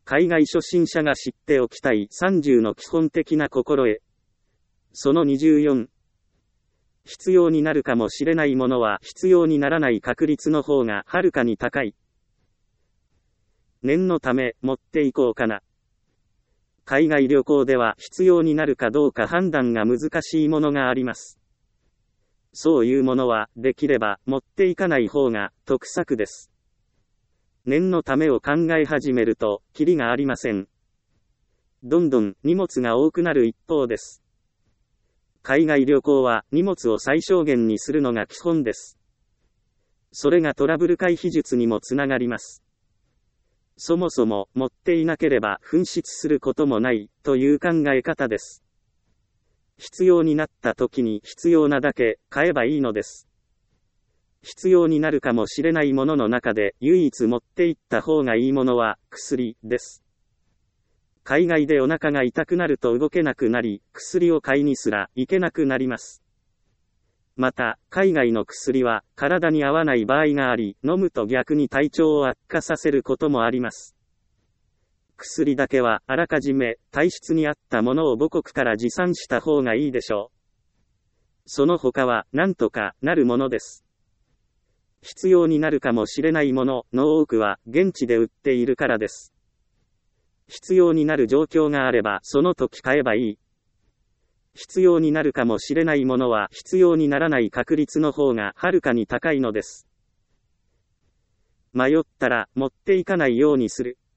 海外初心者が知っておきたい30の基本的な心得。その24。必要になるかもしれないものは必要にならない確率の方がはるかに高い。念のため持っていこうかな。海外旅行では必要になるかどうか判断が難しいものがあります。そういうものはできれば持っていかない方が得策です。念のためを考え始めるとキリがありません。どんどん荷物が多くなる一方です。海外旅行は荷物を最小限にするのが基本です。それがトラブル回避術にもつながります。そもそも持っていなければ紛失することもないという考え方です。必要になった時に必要なだけ買えばいいのです。必要になるかもしれないものの中で唯一持っていった方がいいものは薬です。海外でお腹が痛くなると動けなくなり、薬を買いにすら行けなくなります。また、海外の薬は体に合わない場合があり、飲むと逆に体調を悪化させることもあります。薬だけはあらかじめ体質に合ったものを母国から持参した方がいいでしょう。その他は何とかなるものです。必要になるかもしれないものの多くは現地で売っているからです。必要になる状況があればその時買えばいい。必要になるかもしれないものは必要にならない確率の方がはるかに高いのです。迷ったら持っていかないようにする。